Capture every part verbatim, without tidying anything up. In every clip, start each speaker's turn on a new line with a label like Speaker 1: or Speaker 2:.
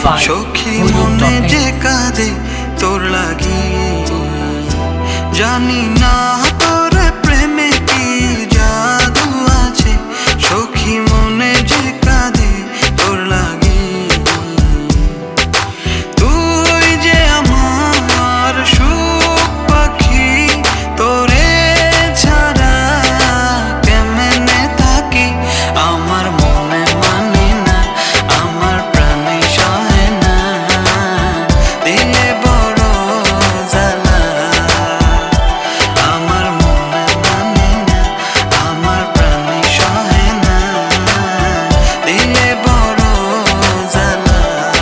Speaker 1: by
Speaker 2: সখী
Speaker 1: Voodoo
Speaker 2: মনে
Speaker 1: dot
Speaker 2: যে
Speaker 1: net.
Speaker 2: কাঁদে তোর লাগি জানি না তোর প্রেমে কি জাদু আছে সখী মনে যে কাঁদে তোর লাগি তুই যে আমার সুখ পাখি তোরে ছাড়া কেমনে থাকি আমার মনে মানে না আমার প্রাণে সহে না দিলে বড় জ্বালা আমার মনে মানে না আমার প্রাণে সহে না দিলে বড় জ্বালা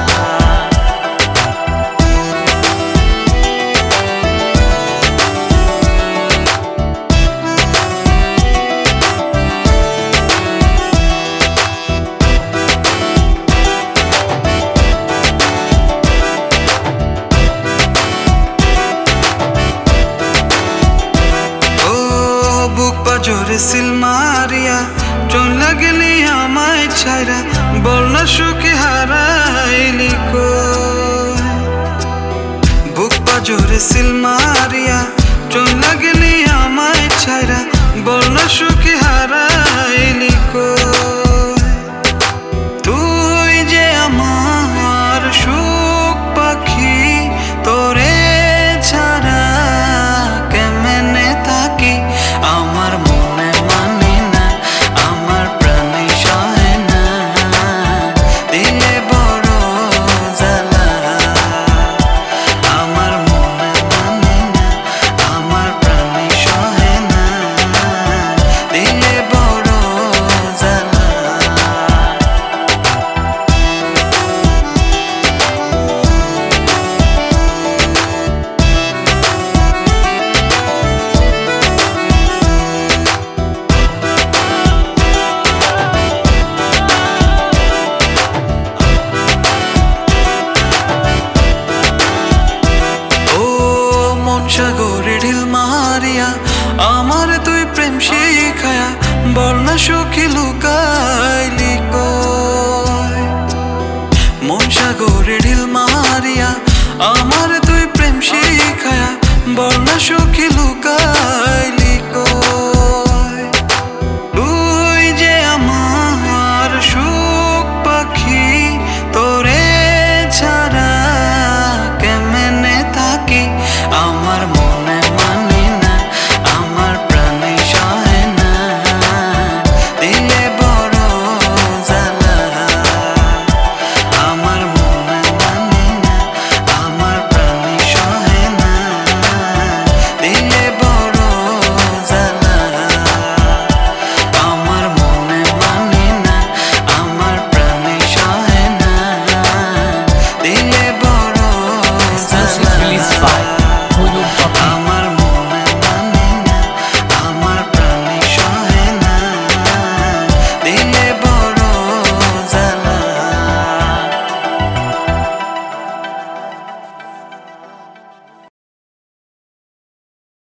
Speaker 2: বুক পাজরে সিল মারিয়া চলে গেলি আমায় ছাইরা বল না সুখে হারাইলি কই বুক পাজরে সিল মারিয়া চলে গেলি আমায় ছাইরা বল না সুখে হারাইলি কই তুই যে আমার সুখ পাখি তোরে ছাড়া কেমনে থাকি আমার মনে মানে না আমার প্রাণে সহে না দিলে বড় জ্বালা আমার মনে মানে না আমার প্রাণে সহে না দিলে বড় জ্বালা সাগরে ঢিল মারিয়া আমার তুই প্রেম শিখায়া বল না সুখী লুকাইলি কই মন সাগরে ঢিল মারিয়া আমার তুই প্রেম শিখায়া বল না সুখী লুকাই